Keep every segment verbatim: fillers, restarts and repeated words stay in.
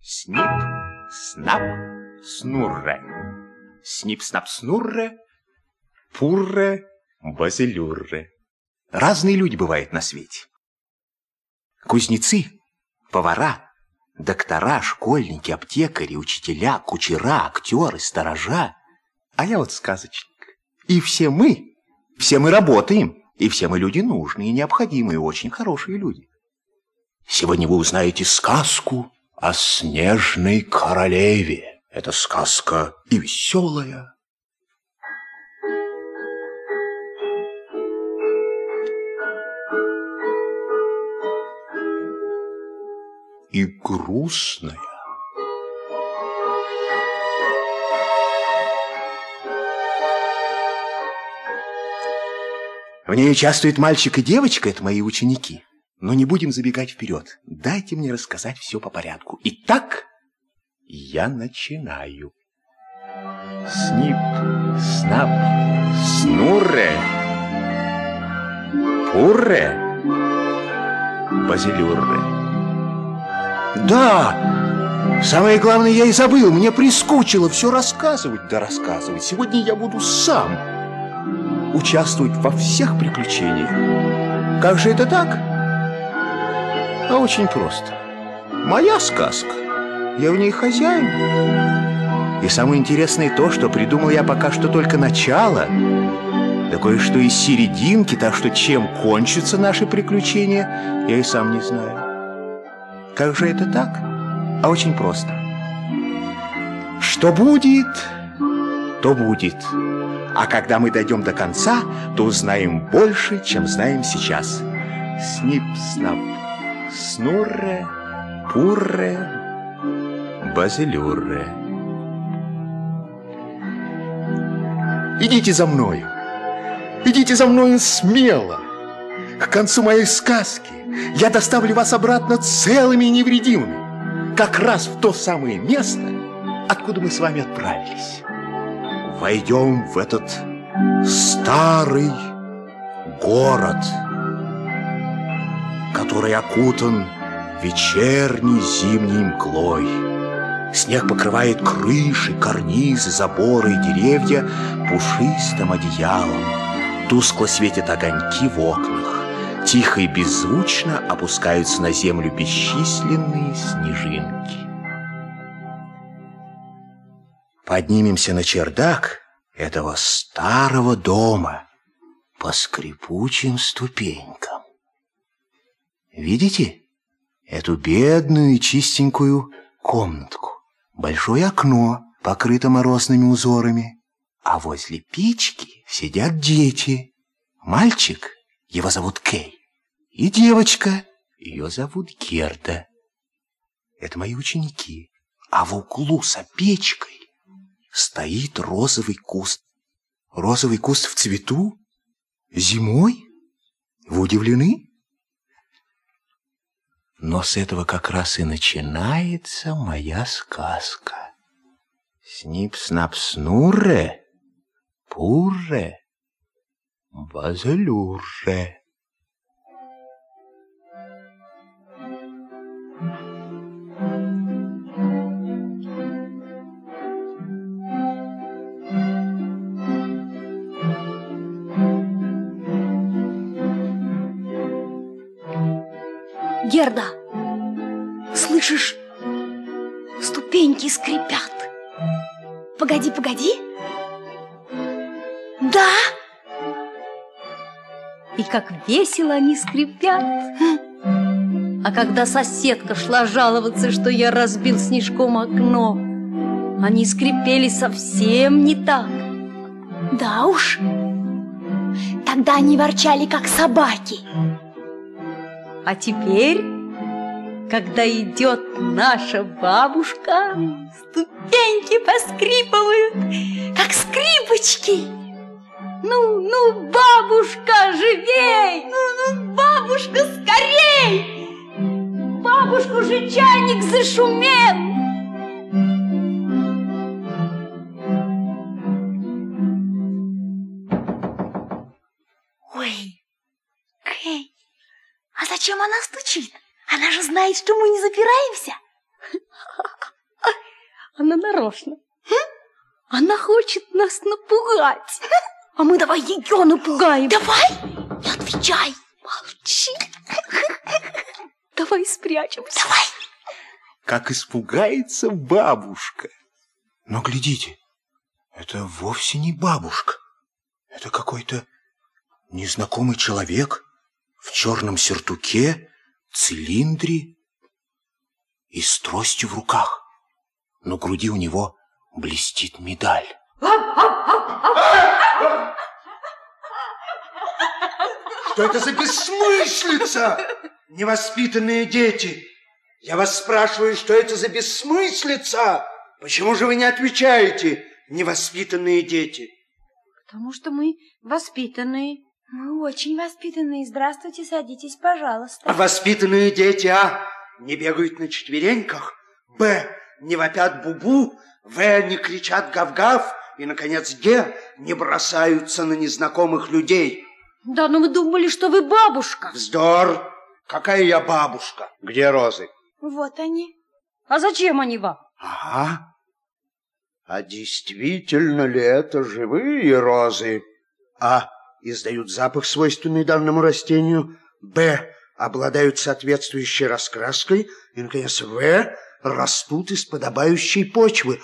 Снип, снап, снурре. Снип, снап, снурре, пурре, базилюрре. Разные люди бывают на свете. Кузнецы, повара, доктора, школьники, аптекари, учителя, кучера, актеры, сторожа. А я вот сказочник. И все мы, все мы работаем, и все мы люди нужные, необходимые, очень хорошие люди. Сегодня вы узнаете сказку о снежной королеве. Это сказка и веселая, и грустная. В ней участвует мальчик и девочка, это мои ученики. Но не будем забегать вперед. Дайте мне рассказать все по порядку. Итак, я начинаю. Снип, снап, снурре, пурре, базилюрре. Да, самое главное я и забыл. Мне прискучило все рассказывать, да рассказывать. Сегодня я буду сам участвовать во всех приключениях. Как же это так? А очень просто. Моя сказка. Я в ней хозяин. И самое интересное то, что придумал я пока что только начало, да кое-что из серединки, так что чем кончатся наши приключения, я и сам не знаю. Как же это так? А очень просто. Что будет, то будет. А когда мы дойдем до конца, то узнаем больше, чем знаем сейчас. Снип-снап, снурре, пурре, базилюрре. Идите за мною. Идите за мною смело. К концу моей сказки я доставлю вас обратно целыми и невредимыми, как раз в то самое место, откуда мы с вами отправились. Войдем в этот старый город, который окутан вечерней зимней мглой. Снег покрывает крыши, карнизы, заборы и деревья пушистым одеялом. Тускло светят огоньки в окнах. Тихо и беззвучно опускаются на землю бесчисленные снежинки. Поднимемся на чердак этого старого дома по скрипучим ступенькам. Видите эту бедную и чистенькую комнатку? Большое окно, покрыто морозными узорами, а возле печки сидят дети. Мальчик, его зовут Кей, и девочка, ее зовут Герда. Это мои ученики. А в углу за печкой стоит розовый куст. Розовый куст в цвету? Зимой? Вы удивлены? Но с этого как раз и начинается моя сказка. Снип-снап-снурре, пурре, базилюрре. Герда, слышишь? Ступеньки скрипят. Погоди, погоди. Да. И как весело они скрипят. А когда соседка шла жаловаться, что я разбил снежком окно, они скрипели совсем не так. Да уж. Тогда они ворчали, как собаки. А теперь, когда идет наша бабушка, ступеньки поскрипывают, как скрипочки. Ну, ну, бабушка, живей! Ну, ну, бабушка, скорей! Бабушку же чайник зашумел! Ой, Кей, а зачем она стучит? Она же знает, что мы не запираемся. Она нарочно. Она хочет нас напугать. А мы давай ее напугаем. Давай, не отвечай. Молчи. Давай спрячемся. Давай. Как испугается бабушка. Но глядите, это вовсе не бабушка. Это какой-то незнакомый человек в черном сюртуке, цилиндре и с тростью в руках. На груди у него блестит медаль. Что это за бессмыслица? Невоспитанные дети. Я вас спрашиваю, что это за бессмыслица? Почему же вы не отвечаете, невоспитанные дети? Потому что мы воспитанные. Мы очень воспитанные. Здравствуйте, садитесь, пожалуйста. Воспитанные дети, а, не бегают на четвереньках, б, не вопят бубу, в, не кричат гав-гав, и, наконец, г, не бросаются на незнакомых людей. Да, но мы думали, что вы бабушка. Вздор! Какая я бабушка? Где розы? Вот они. А зачем они вам? Ага. А действительно ли это живые розы? А. Издают запах, свойственный данному растению. Б. Обладают соответствующей раскраской. И, наконец, В. Растут из подобающей почвы.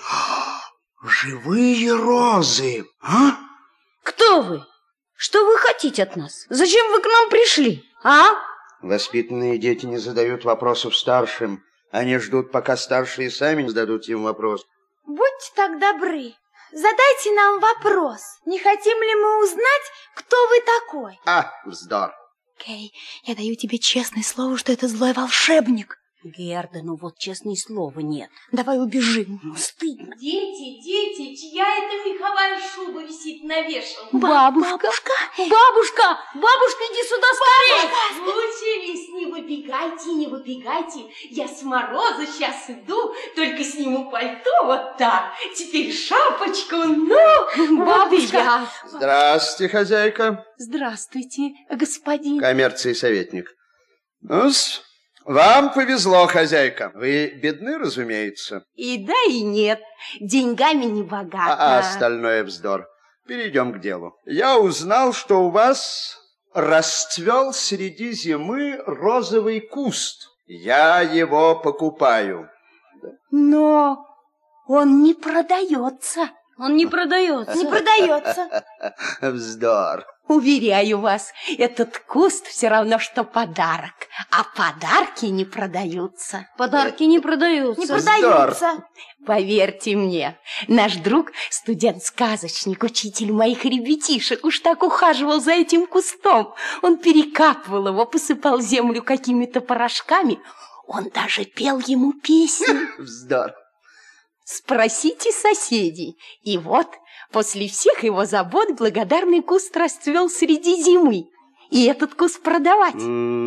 Живые розы! А? Кто вы? Что вы хотите от нас? Зачем вы к нам пришли? А? Воспитанные дети не задают вопросов старшим. Они ждут, пока старшие сами зададут им вопрос. Будьте так добры, задайте нам вопрос. Не хотим ли мы узнать, кто вы такой? А, вздор. Кей, я даю тебе честное слово, что это злой волшебник. Герда, ну вот честное слово нет. Давай убежим. Ну, стыдно. Дети, дети, чья это меховая шуба висит на вешалке? Бабушка. Бабушка. Бабушка. Бабушка, иди сюда скорее. Случились, не выбегайте, не выбегайте. Я с мороза сейчас иду, только сниму пальто вот так. Теперь шапочку, ну, Бабушка. Здравствуйте, хозяйка. Здравствуйте, господин. Коммерции советник. Ну-с. Вам повезло, хозяйка. Вы бедны, разумеется. И да, и нет. Деньгами не богата. А, а остальное вздор. Перейдем к делу. Я узнал, что у вас расцвел среди зимы розовый куст. Я его покупаю. Но он не продается. Он не продается. Не продается. Вздор. Уверяю вас, этот куст все равно, что подарок. А подарки не продаются. Подарки не продаются. Не продаются. Поверьте мне, наш друг, студент-сказочник, учитель моих ребятишек, уж так ухаживал за этим кустом. Он перекапывал его, посыпал землю какими-то порошками. Он даже пел ему песни. Вздор. Спросите соседей. И вот, после всех его забот, благодарный куст расцвел среди зимы. И этот куст продавать.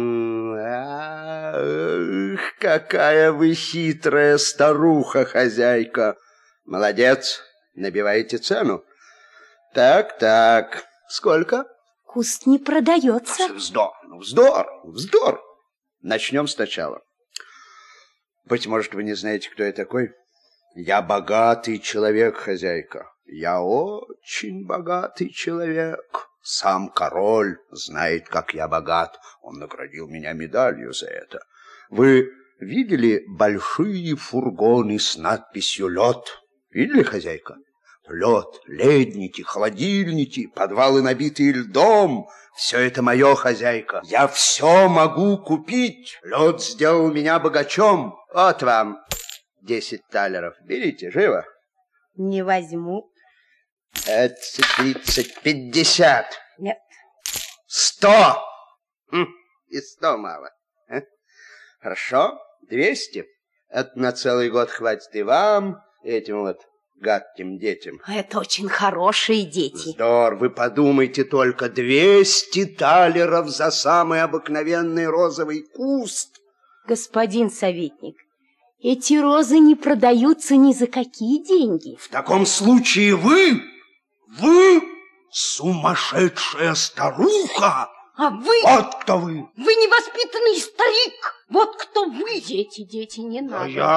Ах, какая вы хитрая старуха, хозяйка. Молодец, набиваете цену. Так, так, сколько? Куст не продается. Вздор, вздор, вздор. Начнем сначала. Быть может, вы не знаете, кто я такой? Я богатый человек, хозяйка. Я очень богатый человек. Сам король знает, как я богат. Он наградил меня медалью за это. Вы видели большие фургоны с надписью «Лед»? Видели, хозяйка? Лед, ледники, холодильники, подвалы, набитые льдом. Все это мое, хозяйка. Я все могу купить. Лед сделал меня богачом. Вот вам десять талеров. Берите, живо. Не возьму. Двадцать, тридцать, пятьдесят. Нет. Сто. Хм, и сто мало. А? Хорошо, двести. Это на целый год хватит и вам, и этим вот гадким детям. Это очень хорошие дети. Вздор, вы подумайте только, двести талеров за самый обыкновенный розовый куст. Господин советник, эти розы не продаются ни за какие деньги. В таком случае вы, вы сумасшедшая старуха. А вы... Вот кто вы. Вы невоспитанный старик. Вот кто вы. Дети, дети, не надо. А я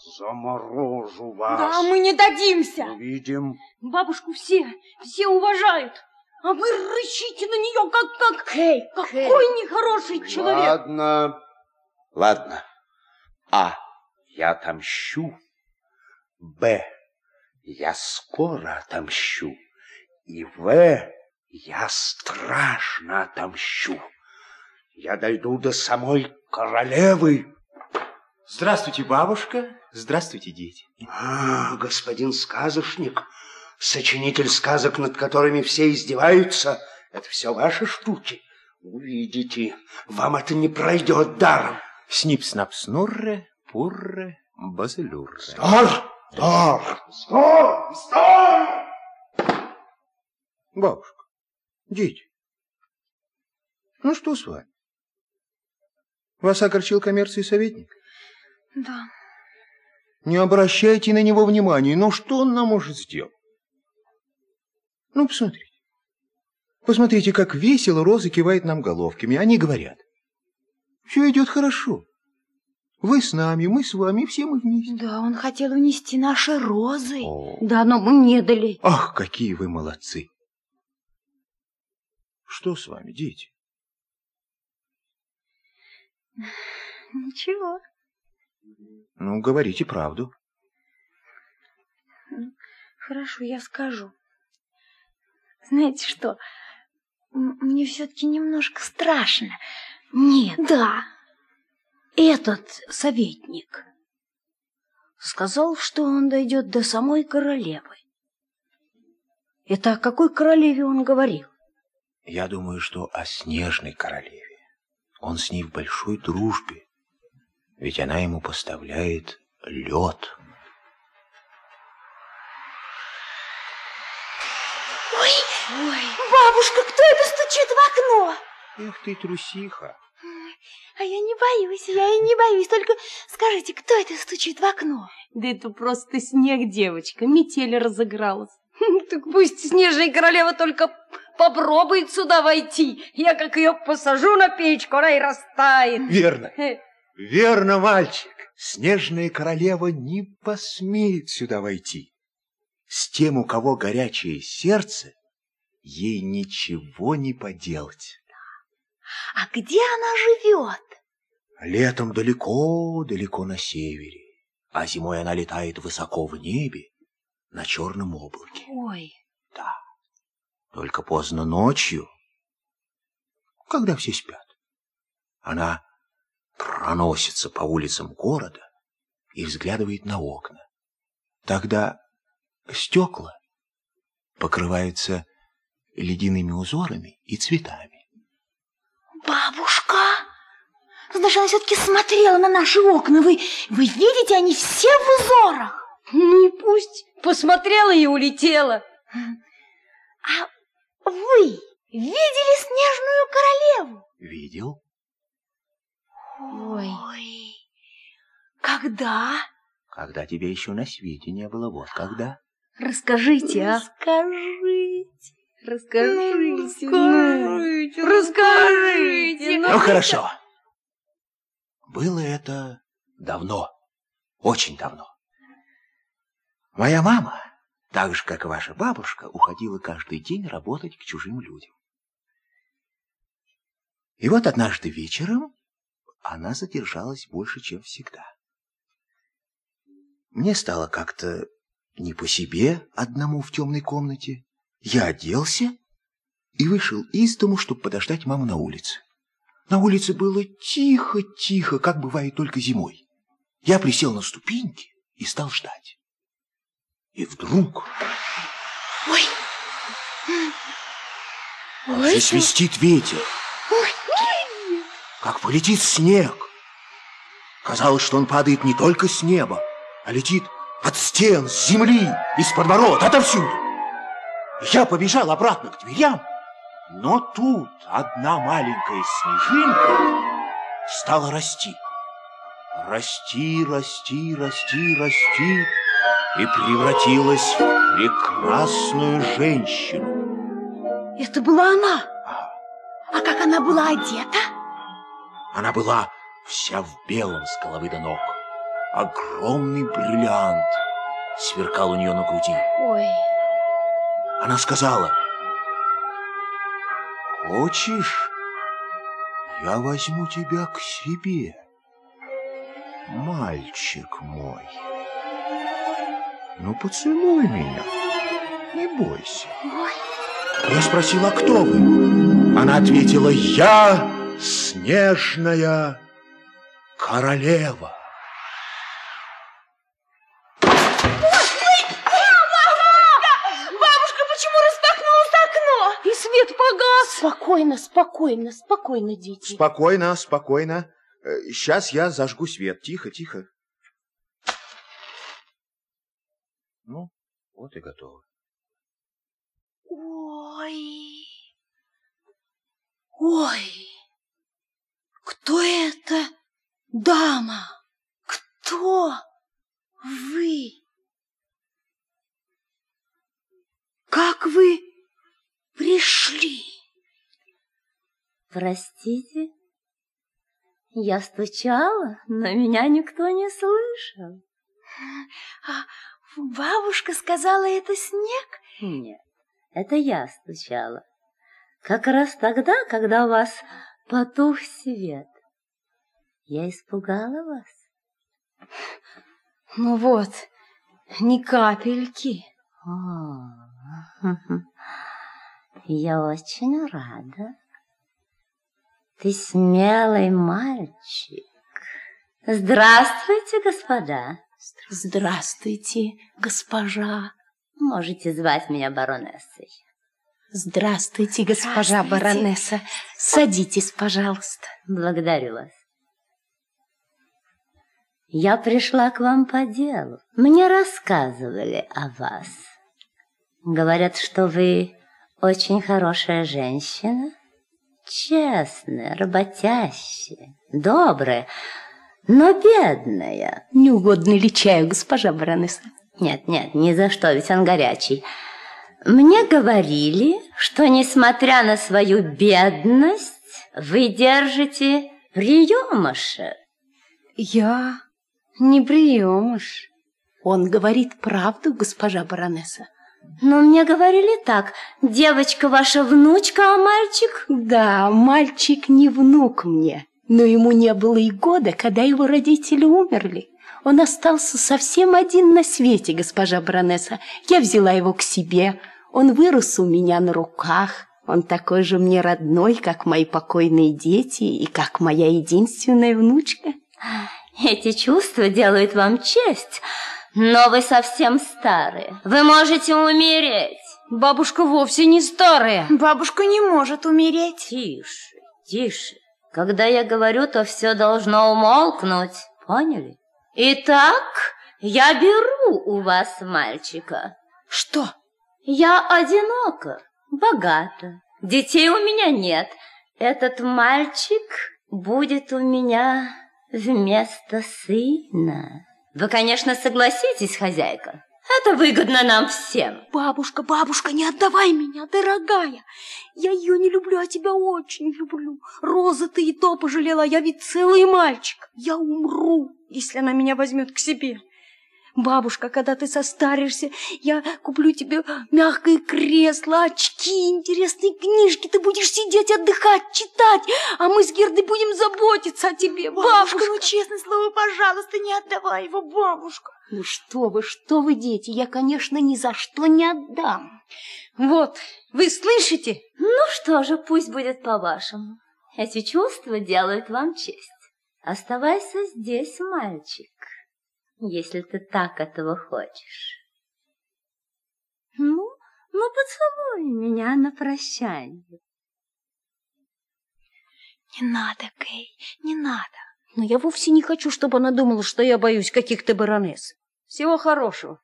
Заморожу вас. Да, мы не дадимся. Увидим. Бабушку все, все уважают. А вы рычите на нее, как, как, Кей, какой Кей. нехороший человек. Ладно, ладно. А. Я отомщу. Б. Я скоро отомщу. И В. Я страшно отомщу. Я дойду до самой королевы. Здравствуйте, бабушка. Здравствуйте, дети. А, господин сказочник, сочинитель сказок, над которыми все издеваются, это все ваши штуки. Увидите, вам это не пройдет даром. Снип-снап-снурре, пурре, базелюрре. Стар! Стар! Стар! Стар! Бабушка, дети, ну что с вами? Вас огорчил коммерции советник? Да. Не обращайте на него внимания. Ну, что он нам может сделать? Ну, посмотрите. Посмотрите, как весело Роза кивает нам головками. Они говорят: все идет хорошо. Вы с нами, мы с вами, все мы вместе. Да, он хотел унести наши розы. О, Да, но мы не дали. ах, какие вы молодцы. Что с вами, дети? Ничего. Ну, говорите правду. Хорошо, я скажу. Знаете что? М- Мне все-таки немножко страшно. Нет, Да. этот советник сказал, что он дойдет до самой королевы. Это о какой королеве он говорил? Я думаю, что о снежной королеве. Он с ней в большой дружбе. Ведь она ему поставляет лед. Ой, ой, бабушка, кто это стучит в окно? Эх ты, трусиха. А я не боюсь, я и не боюсь. Только скажите, кто это стучит в окно? Да это просто снег, девочка, метель разыгралась. Так пусть снежная королева только попробует сюда войти. Я как ее посажу на печку, она и растает. Верно. Э, Верно, мальчик. Снежная королева не посмеет сюда войти. С тем, у кого горячее сердце, ей ничего не поделать. А где она живет? Летом далеко-далеко на севере, а зимой она летает высоко в небе на черном облаке. Ой, Да, только поздно ночью, когда все спят, она проносится по улицам города и взглядывает на окна. Тогда стекла покрываются ледяными узорами и цветами. Бабушка! Значит, она все-таки смотрела на наши окна. Вы, вы видите, они все в узорах. ну и пусть. Посмотрела и улетела. А вы видели снежную королеву? Видел? Ой. Ой, когда? Когда тебя еще на свете не было, вот когда. Расскажите, а? Скажите. Расскажите, Скажите, ну, расскажите. Ну, хорошо. Было это давно, очень давно. Моя мама, так же, как и ваша бабушка, уходила каждый день работать к чужим людям. И вот однажды вечером она задержалась больше, чем всегда. Мне стало как-то не по себе одному в темной комнате. Я оделся и вышел из дому, чтобы подождать маму на улице. На улице было тихо-тихо, как бывает только зимой. Я присел на ступеньки и стал ждать. И вдруг... Ой. Ой, свистит ветер. Как полетит снег. Казалось, что он падает не только с неба, а летит от стен, с земли, из-под ворот, отовсюду. Я побежал обратно к дверям, но тут одна маленькая снежинка стала расти. Расти, расти, расти, расти и превратилась в прекрасную женщину. Это была она. А как она была одета? Она была вся в белом с головы до ног. огромный бриллиант сверкал у нее на груди. Ой. Она сказала: «Хочешь, я возьму тебя к себе, мальчик мой? Ну, поцелуй меня, не бойся». Я спросила: «Кто вы?» Она ответила: «Я снежная королева». И свет погас. Спокойно, спокойно, спокойно, дети. Спокойно, спокойно. Сейчас я зажгу свет. Тихо, тихо. Ну, вот и готово. Ой, ой, кто это, дама? Кто вы? Как вы пришли? Простите, я стучала, но меня никто не слышал. А бабушка сказала, это снег? Нет, это я стучала. Как раз тогда, когда у вас потух свет. Я испугала вас. Ну вот, ни капельки. О, я очень рада. Ты смелый мальчик. Здравствуйте, господа. Здравствуйте, госпожа. Можете звать меня баронессой. Здравствуйте, госпожа баронесса. Садитесь, пожалуйста. Благодарю вас. Я пришла к вам по делу. Мне рассказывали о вас. Говорят, что вы очень хорошая женщина, честная, работящая, добрая, но бедная. Не угодно ли чаю, госпожа баронесса? Нет, нет, ни за что, ведь он горячий. Мне говорили, что, несмотря на свою бедность, вы держите приемыша. Я не приемыш. Он говорит правду, госпожа баронесса. Но мне говорили так: девочка ваша внучка, а мальчик... Да, мальчик не внук мне, но ему не было и года, когда его родители умерли. Он остался совсем один на свете, госпожа баронесса. Я взяла его к себе, он вырос у меня на руках. Он такой же мне родной, как мои покойные дети и как моя единственная внучка. Эти чувства делают вам честь, но вы совсем старые. Вы можете умереть. Бабушка вовсе не старая. Бабушка не может умереть. Тише, тише. Когда я говорю, то все должно умолкнуть. Поняли? Итак, я беру у вас мальчика. Что? Я одинока, богата. Детей у меня нет. Этот мальчик будет у меня вместо сына. Вы, конечно, согласитесь, хозяйка. Это выгодно нам всем. Бабушка, бабушка, не отдавай меня, дорогая. Я ее не люблю, а тебя очень люблю. Роза, ты и то пожалела, я ведь целый мальчик. Я умру, если она меня возьмет к себе. Бабушка, когда ты состаришься, я куплю тебе мягкое кресло, очки, интересные книжки. Ты будешь сидеть, отдыхать, читать, а мы с Гердой будем заботиться о тебе. Бабушка, Бабушка, ну честное слово, пожалуйста, не отдавай его, бабушка. Ну что вы, что вы, дети, я, конечно, ни за что не отдам. вот, вы слышите? Ну что же, пусть будет по-вашему. Эти чувства делают вам честь. Оставайся здесь, мальчик, если ты так этого хочешь. Ну, ну поцелуй меня на прощание. Не надо, Кей, не надо. Но я вовсе не хочу, чтобы она думала, что я боюсь каких-то баронесс. Всего хорошего.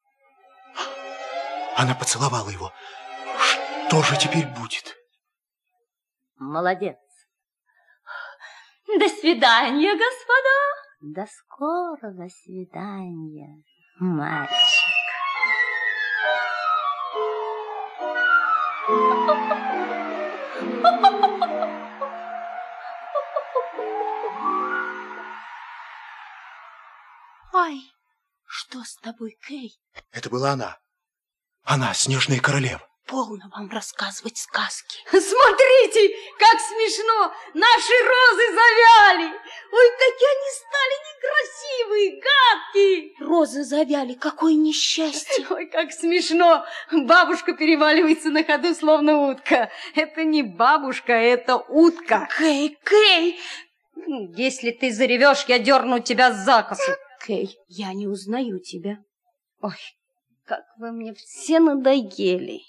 Она поцеловала его. Что же теперь будет? Молодец. До свидания, господа. До скорого свидания, мальчик. с тобой, Кей? Это была она. Она, Снежная королева. Полно вам рассказывать сказки. Смотрите, как смешно! Наши розы завяли! Ой, какие они стали некрасивые, гадкие! Розы завяли, какое несчастье! Ой, как смешно! Бабушка переваливается на ходу, словно утка. Это не бабушка, это утка. Кей, Кей! Если ты заревешь, я дерну тебя за косу. Кей, я не узнаю тебя. Ой, как вы мне все надоели.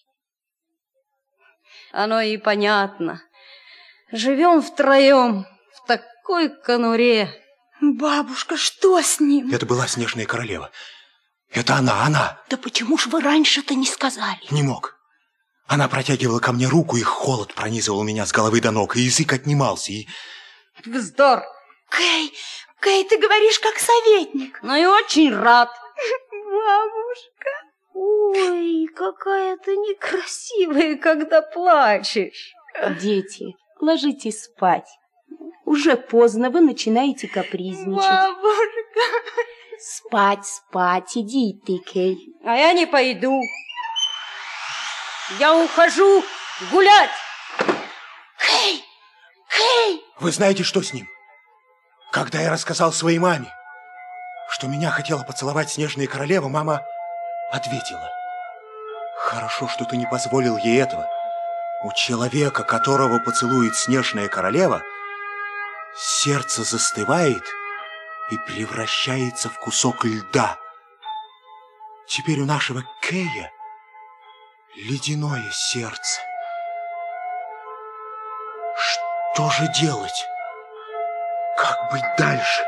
Оно и понятно. Живем втроем в такой конуре. Бабушка, что с ним? Это была Снежная королева. Это она, она. Да почему ж вы раньше-то не сказали? Не мог. Она протягивала ко мне руку, и холод пронизывал меня с головы до ног, и язык отнимался, и... Вздор. Кей, Кей, ты говоришь как советник. Ну и очень рад. Бабушка. Ой, какая ты некрасивая, когда плачешь. Дети, ложитесь спать. Уже поздно, вы начинаете капризничать. Бабушка. Спать, спать, иди ты, Кей. А я не пойду. Я ухожу гулять. Кей, Кей. Вы знаете, что с ним? Когда я рассказал своей маме, что меня хотела поцеловать Снежная королева, мама ответила: хорошо, что ты не позволил ей этого. У человека, которого поцелует Снежная королева, сердце застывает и превращается в кусок льда. Теперь у нашего Кея ледяное сердце. Что же делать? Как быть дальше?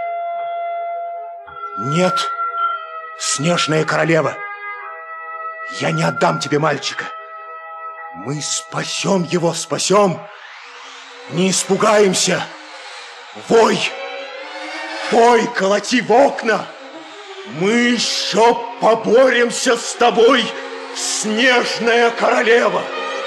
Нет, Снежная королева, я не отдам тебе мальчика. Мы спасем его, спасем. Не испугаемся. Вой, вой, колоти в окна. Мы еще поборемся с тобой, Снежная королева.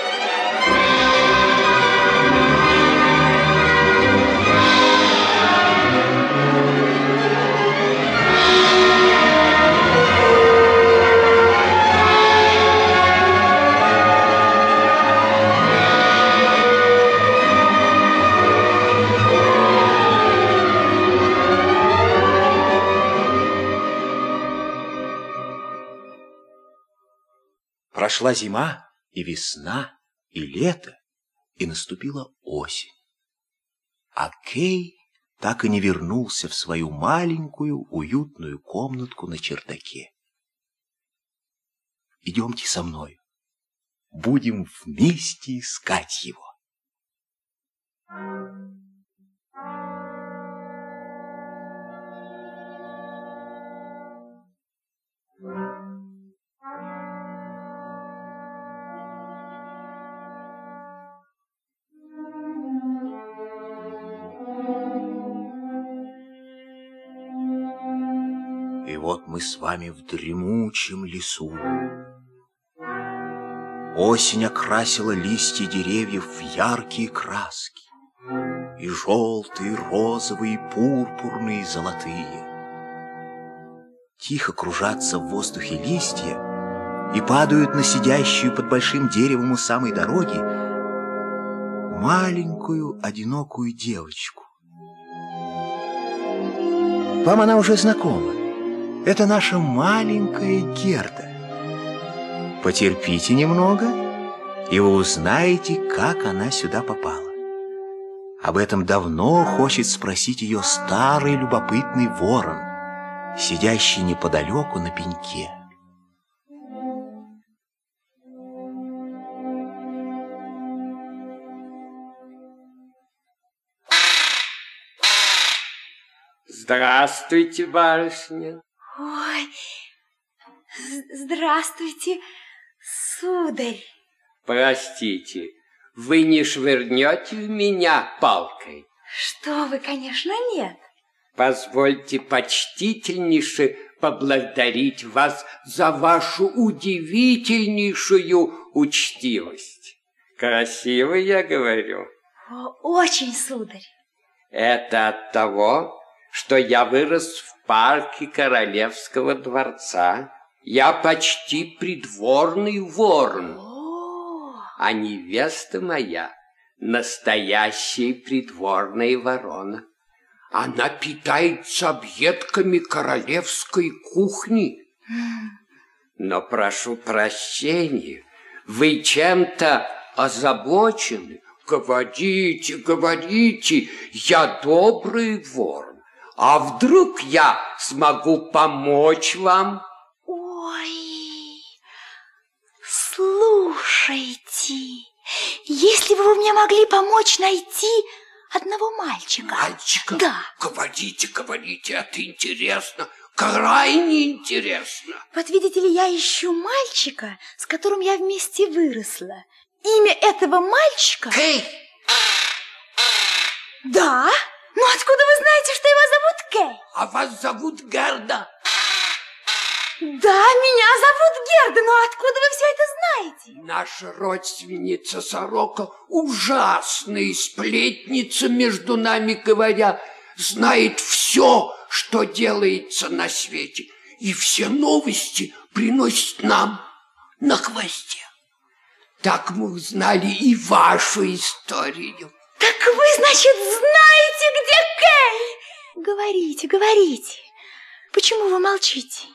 Прошла зима, и весна, и лето, и наступила осень. А Кей так и не вернулся в свою маленькую уютную комнатку на чердаке. Идемте со мной, будем вместе искать его. И вот мы с вами в дремучем лесу. Осень окрасила листья деревьев в яркие краски. И желтые, и розовые, и пурпурные, и золотые. Тихо кружатся в воздухе листья и падают на сидящую под большим деревом у самой дороги маленькую одинокую девочку. Вам она уже знакома. Это наша маленькая Герда. Потерпите немного, и вы узнаете, как она сюда попала. Об этом давно хочет спросить ее старый любопытный ворон, сидящий неподалеку на пеньке. Здравствуйте, барышня. Ой, здравствуйте, сударь. Простите, вы не швырнете в меня палкой? Что вы, конечно, нет. Позвольте почтительнейше поблагодарить вас за вашу удивительнейшую учтивость. Красиво я говорю? О, очень, сударь. Это от того, что я вырос в парке Королевского дворца. Я почти придворный ворон, а невеста моя настоящая придворная ворона. Она питается объедками королевской кухни. Но прошу прощения, вы чем-то озабочены. Говорите, говорите, я добрый ворон. А вдруг я смогу помочь вам? Ой, слушайте, если бы вы мне могли помочь найти одного мальчика. Мальчика? Да. Говорите, говорите, это интересно, крайне интересно. Вот видите ли, я ищу мальчика, с которым я вместе выросла. Имя этого мальчика... Кей! Да? Ну откуда вы знаете, что его зовут Кей? А вас зовут Герда? Да, меня зовут Герда, но откуда вы все это знаете? Наша родственница Сорока, ужасная сплетница, между нами говоря, знает все, что делается на свете, и все новости приносит нам на хвосте. Так мы узнали и вашу историю. Так вы, значит, знаете, где Кей? Говорите, говорите. Почему вы молчите?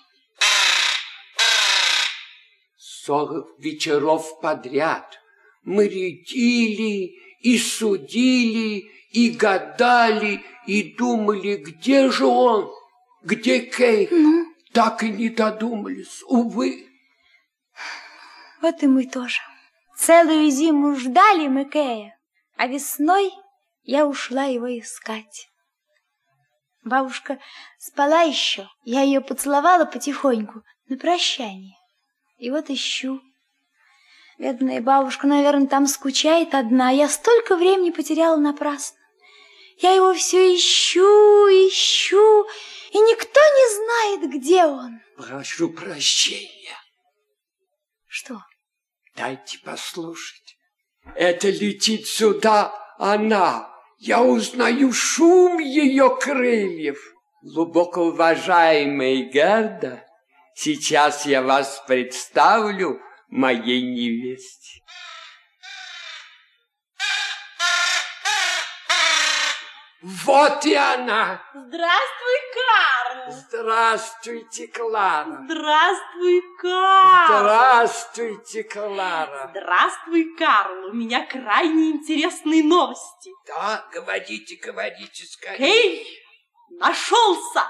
Сорок вечеров подряд мы рядили и судили, и гадали, и думали, где же он, где Кей. Ну? Так и не додумались, увы. Вот и мы тоже. Целую зиму ждали мы Кея, а весной я ушла его искать. Бабушка спала еще, я ее поцеловала потихоньку на прощание. И вот ищу. Бедная бабушка, наверное, там скучает одна. Я столько времени потеряла напрасно. Я его все ищу, ищу, и никто не знает, где он. Прошу прощения. Что? Дайте послушать. Это летит сюда она. Я узнаю шум ее крыльев. Глубоко уважаемая Герда, сейчас я вас представлю моей невесте. Вот и она. Здравствуй, Карл. Здравствуйте, Клара. Здравствуй, Карл. Здравствуйте, Клара. Здравствуй, Карл. У меня крайне интересные новости. Да, говорите, говорите скорее. Кей нашелся.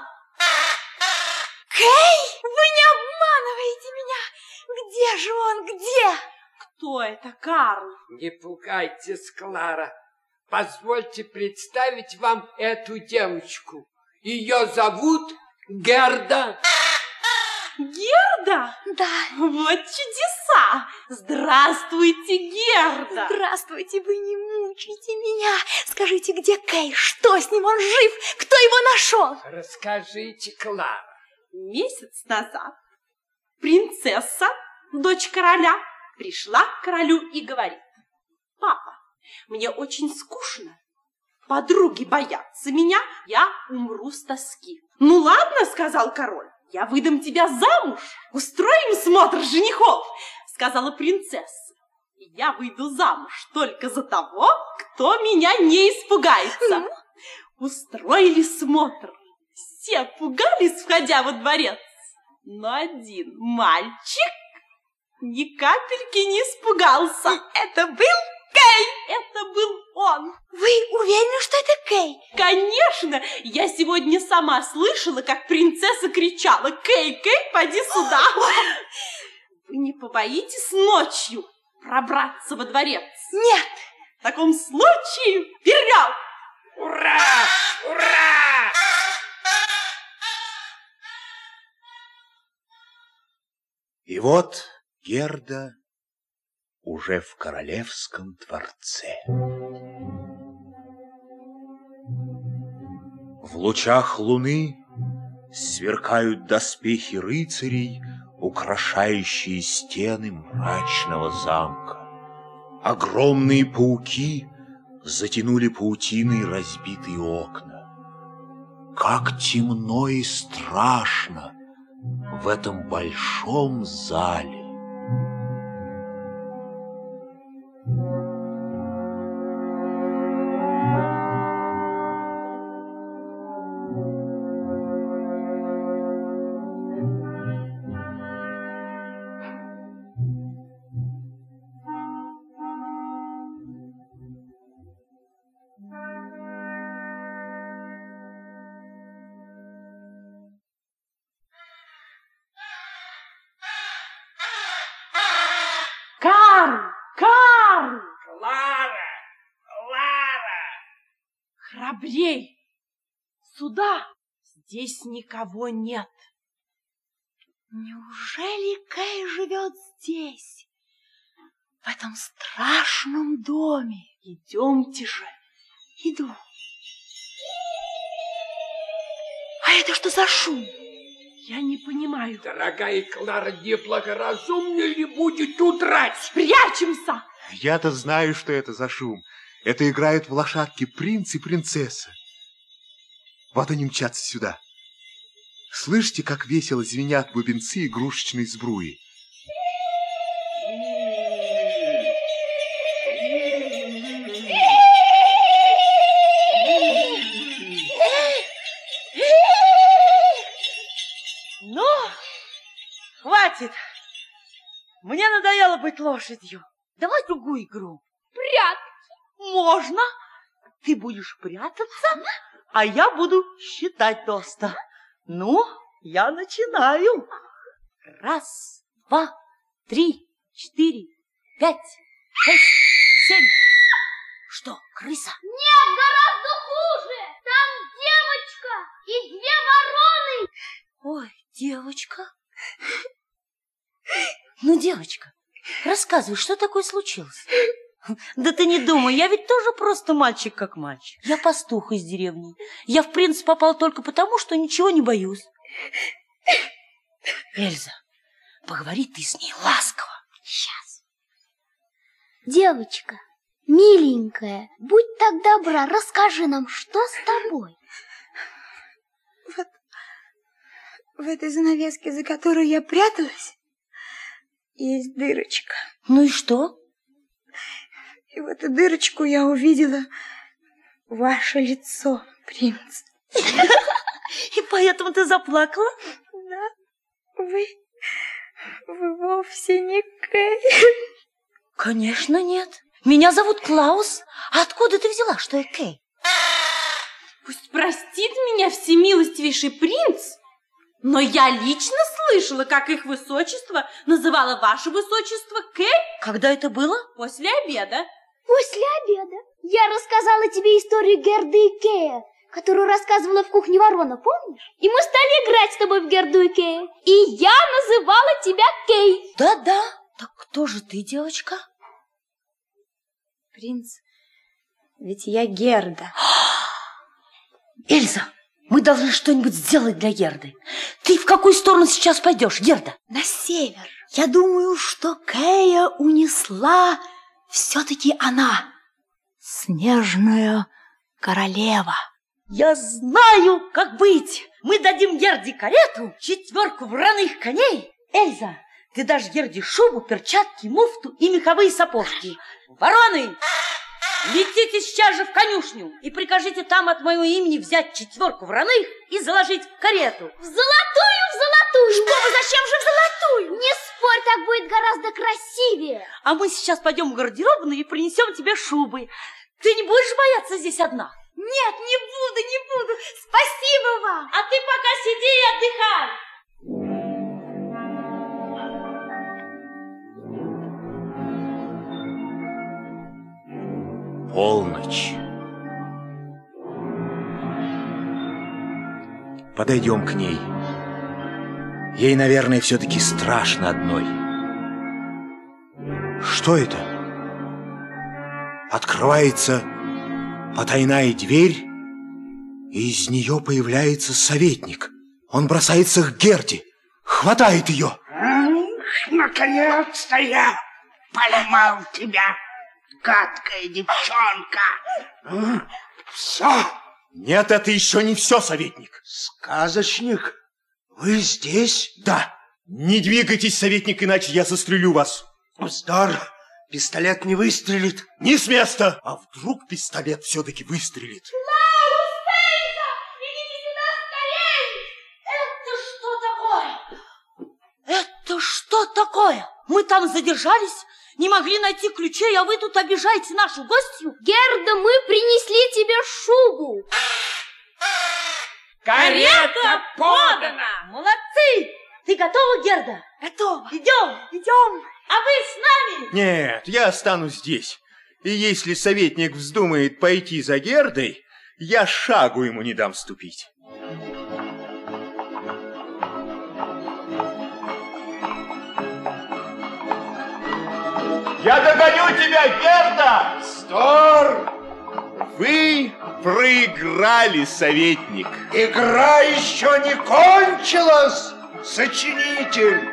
Кей, вы не обманываете меня. Где же он, где? Кто это, Карл? Не пугайтесь, Клара. Позвольте представить вам эту девочку. Ее зовут Герда. Герда? Да. Вот чудеса. Здравствуйте, Герда. Здравствуйте, вы не мучайте меня. Скажите, где Кей? Что с ним? Он жив? Кто его нашел? Расскажите, Клара. Месяц назад принцесса, дочь короля, пришла к королю и говорит: папа, мне очень скучно. Подруги боятся меня, я умру с тоски. Ну ладно, сказал король, я выдам тебя замуж. Устроим смотр женихов, сказала принцесса. Я выйду замуж только за того, кто меня не испугается. Устроили смотр. Все пугались, входя во дворец. Но один мальчик ни капельки не испугался. Это был Кей! Это был он. Вы уверены, что это Кей? Конечно! Я сегодня сама слышала, как принцесса кричала: Кей, Кей, поди сюда! Вы не побоитесь ночью пробраться во дворец? Нет! В таком случае вперед! Ура! Ура! И вот Герда уже в королевском дворце. В лучах луны сверкают доспехи рыцарей, украшающие стены мрачного замка. Огромные пауки затянули паутиной разбитые окна. как темно и страшно в этом большом зале. Карл! Карл! Клара! Клара! Храбрей! Сюда! Здесь никого нет. Неужели Кэй живет здесь, в этом страшном доме? Идемте же. Иду. А это что за шум? Я не понимаю. Дорогая Клара, неблагоразумнее ли будет удрать? Спрячемся! Я-то знаю, что это за шум. Это играют в лошадки принц и принцесса. Вот они мчатся сюда. Слышите, как весело звенят бубенцы игрушечной сбруи? Ну, хватит. Мне надоело быть лошадью. Давай другую игру. Прятки. Можно. Ты будешь прятаться, а я буду считать тоста. Ну, я начинаю. Раз, два, три, четыре, пять, шесть, семь. Что, крыса? Нет, гораздо хуже. Там девочка и две вороны. Ой, девочка. Ну, девочка, рассказывай, что такое случилось? Да ты не думай, я ведь тоже просто мальчик как мальчик. Я пастух из деревни. Я в принц попал только потому, что ничего не боюсь. Эльза, поговори ты с ней ласково. Сейчас. Девочка, миленькая, будь так добра, расскажи нам, что с тобой. Вот в этой занавеске, за которой я пряталась, есть дырочка. Ну и что? И в эту дырочку я увидела ваше лицо, принц. И поэтому ты заплакала? Да, вы, вы вовсе не Кэй. Конечно, нет. Меня зовут Клаус. А откуда ты взяла, что я Кэй? Пусть простит меня всемилостивейший принц, но я лично слышала, как их высочество называло ваше высочество Кэй. Когда это было? После обеда. После обеда я рассказала тебе историю Герды и Кэя, которую рассказывала в кухне ворона, помнишь? И мы стали играть с тобой в Герду и Кэя. И я называла тебя Кэй. Да-да. Так кто же ты, девочка? Принц, ведь я Герда. Эльза, мы должны что-нибудь сделать для Герды. Ты в какую сторону сейчас пойдешь, Герда? На север. Я думаю, что Кэя унесла все-таки она, снежная королева. Я знаю, как быть. Мы дадим Герде карету, четверку вороных коней. Эльза, ты дашь Герде шубу, перчатки, муфту и меховые сапожки. Вороны, летите сейчас же в конюшню и прикажите там от моего имени взять четверку вороных и заложить в карету. В золотую, в золотую. Что вы, зачем же в золотую? Не спорь, так будет гораздо красивее. А мы сейчас пойдем в гардеробную и принесем тебе шубы. Ты не будешь бояться здесь одна? Нет, не буду, не буду. Спасибо вам. А ты пока сиди и отдыхай. Полночь. Подойдем к ней. Ей, наверное, все-таки страшно одной. Что это? Открывается потайная дверь, и из нее появляется советник. Он бросается к Герде, хватает ее. Наконец-то я поймал тебя, гадкая девчонка. Все, Нет, это еще не все, советник. Сказочник, вы здесь? Да. Не двигайтесь, советник, иначе я застрелю вас. Вздор, пистолет не выстрелит. Не с места. А вдруг пистолет все-таки выстрелит? Это что такое? Мы там задержались, не могли найти ключей, а вы тут обижаете нашу гостью? Герда, мы принесли тебе шубу. Карета подана! Молодцы! Ты готова, Герда? Готова. Идем, идем. А вы с нами? Нет, я останусь здесь. И если советник вздумает пойти за Гердой, я шагу ему не дам ступить. Я догоню тебя, Герда! Вздор! Вы проиграли, советник. Игра еще не кончилась, сочинитель.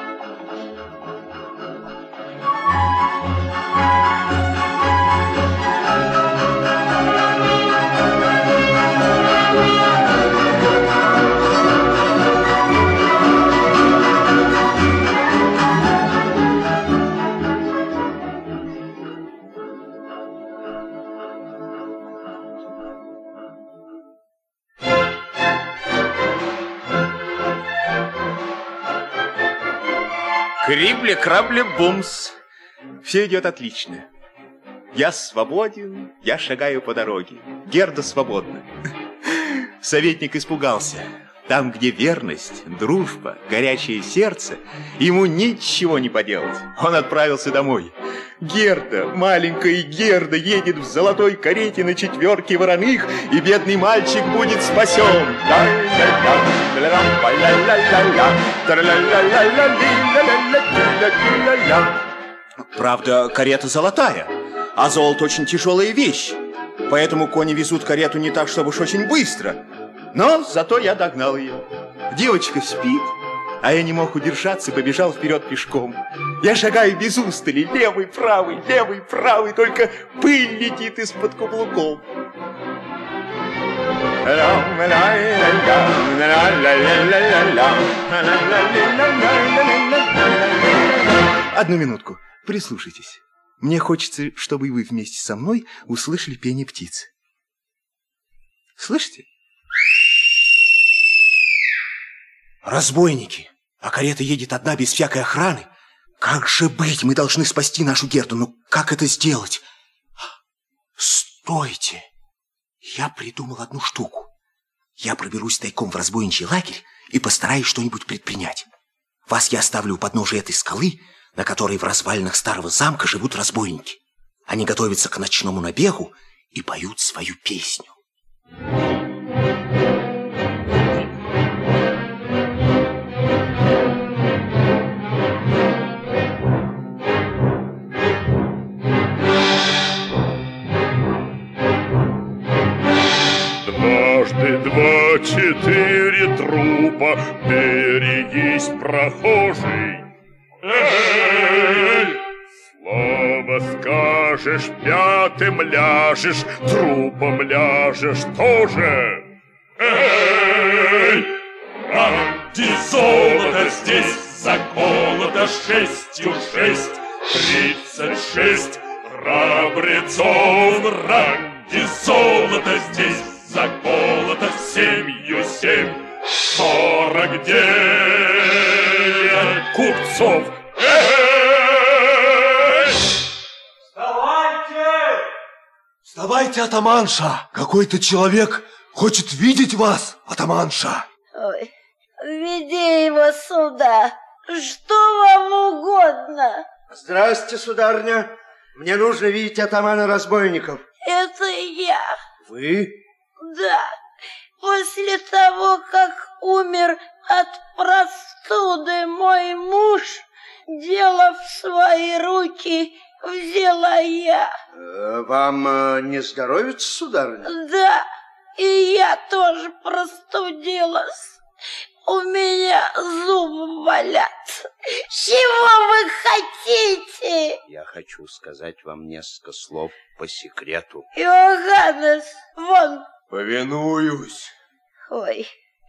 Крибли-крабли-бумс. Все идет отлично. Я свободен, я шагаю по дороге. Герда свободна. Советник испугался. Там, где верность, дружба, горячее сердце, ему ничего не поделать. Он отправился домой. Герда, маленькая Герда, едет в золотой карете на четверке вороных, и бедный мальчик будет спасен. Правда, карета золотая, а золото очень тяжелая вещь. Поэтому кони везут карету не так, чтобы уж очень быстро. Но зато я догнал ее. Девочка спит, а я не мог удержаться и побежал вперед пешком. Я шагаю без устали, левый, правый, левый, правый, только пыль летит из-под каблуков. Одну минутку, прислушайтесь. Мне хочется, чтобы и вы вместе со мной услышали пение птиц. Слышите? Разбойники, а карета едет одна без всякой охраны. Как же быть? Мы должны спасти нашу Герду. Но как это сделать? Стойте! Я придумал одну штуку. Я проберусь тайком в разбойничий лагерь и постараюсь что-нибудь предпринять. Вас я оставлю у подножия этой скалы, на которой в развалинах старого замка живут разбойники. Они готовятся к ночному набегу и поют свою песню. Дважды два, четыре трупа, берегись, прохожий. Эй! Слово скажешь, пятым ляжешь, трупом ляжешь тоже. Эй! Ради золота здесь заколото шестью шесть, тридцать шесть храбрецов. Ради золота здесь заколото семью семь, сорок девять купцов. Эй! Вставайте! Вставайте, атаманша! Какой-то человек хочет видеть вас, атаманша. Ой, веди его сюда. Что вам угодно? Здравствуйте, сударыня. Мне нужно видеть атамана разбойников. Это я. Вы? Да. После того, как умер от простуды мой муж, дело в свои руки взяла я. Э, вам э, не здоровится, сударыня? Да, и я тоже простудилась. У меня зубы болят. Чего вы хотите? Я хочу сказать вам несколько слов по секрету. Иоганнес, вон, Повинуюсь. Ой,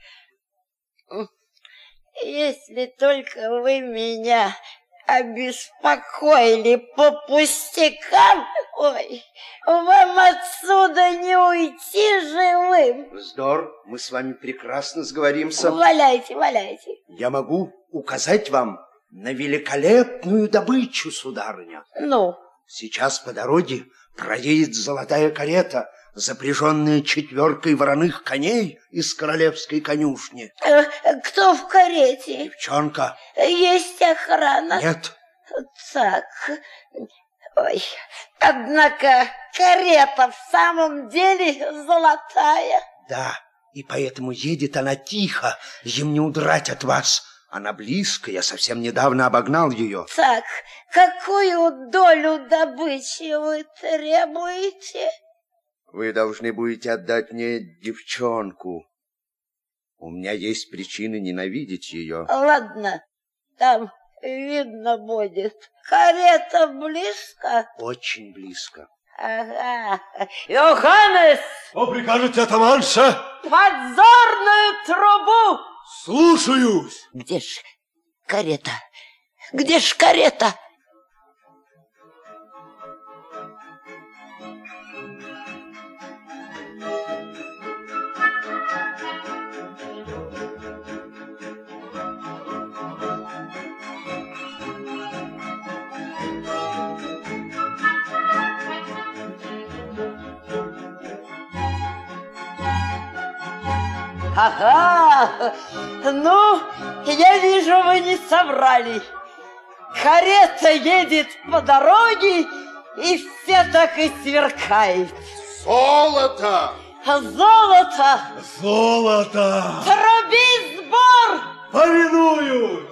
если только вы меня обеспокоили по пустякам, ой, вам отсюда не уйти живым. Вздор, мы с вами прекрасно сговоримся. Валяйте, валяйте. Я могу указать вам на великолепную добычу, сударыня. Ну? Сейчас по дороге проедет золотая карета, запряженная четверкой вороных коней из королевской конюшни. Кто в карете? Девчонка. Есть охрана? Нет. Так, ой, однако карета в самом деле золотая. Да, и поэтому едет она тихо, им не удрать от вас. Она близко, я совсем недавно обогнал ее. Так, какую долю добычи вы требуете? Вы должны будете отдать мне девчонку. У меня есть причины ненавидеть ее. Ладно, там видно будет. Карета близко? Очень близко. Ага. Йоханнес! Что прикажете, атаманша? Подзорную трубу! Слушаюсь! Где ж карета? Где ж карета? Ага, ну, я вижу, вы не соврали. Карета едет по дороге, и все так и сверкает. Золото! Золото! Золото! Труби сбор! Повинуюсь!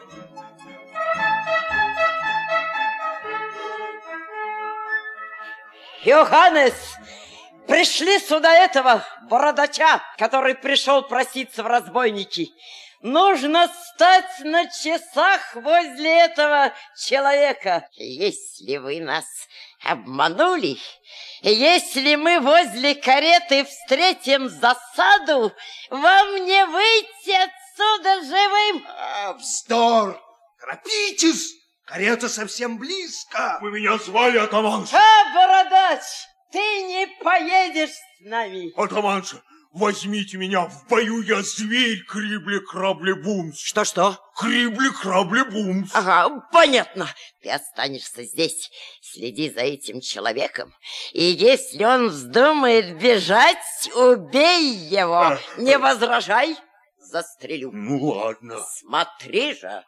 Йоханнес, пришли сюда этого бородача, который пришел проситься в разбойники. Нужно стать на часах возле этого человека. Если вы нас обманули, если мы возле кареты встретим засаду, вам не выйти отсюда живым. А, вздор! Торопитесь! Карета совсем близко. Вы меня звали, атаманша? А, бородач, ты не поедешь с нами. Атаманша, возьмите меня, в бою я зверь, крибли-крабли-бумс. Что-что? Крибли-крабли-бумс. Ага, понятно. Ты останешься здесь, следи за этим человеком, и если он вздумает бежать, убей его. Не возражай, застрелю. Ну, ладно. Смотри же.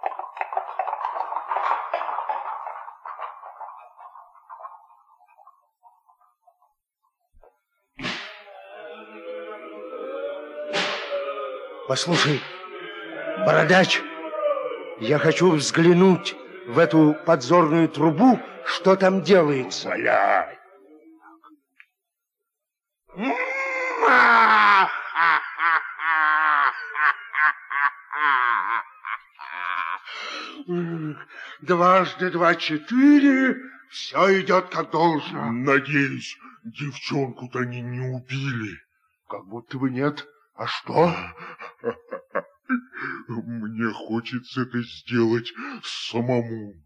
Послушай, бородач, я хочу взглянуть в эту подзорную трубу, что там делается. Валяй. Дважды два четыре, все идет как должно. Надеюсь, девчонку-то они не убили. Как будто бы нет. А что? Мне хочется это сделать самому.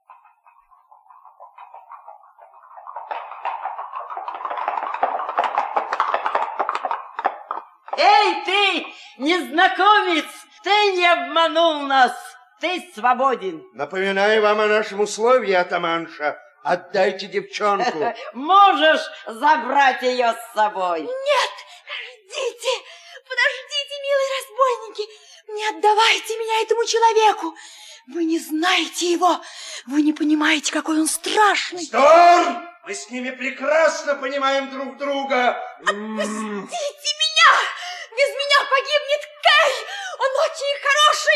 Эй, ты, незнакомец, ты не обманул нас, ты свободен. Напоминаю вам о нашем условии, атаманша. Отдайте девчонку. Можешь забрать ее с собой. Нет, ждите. Подождите, милые разбойники, не отдавайте меня этому человеку. Вы не знаете его, вы не понимаете, какой он страшный. Вздор! Мы с ними прекрасно понимаем друг друга. Отпустите меня! Без меня погибнет Кей! Он очень хороший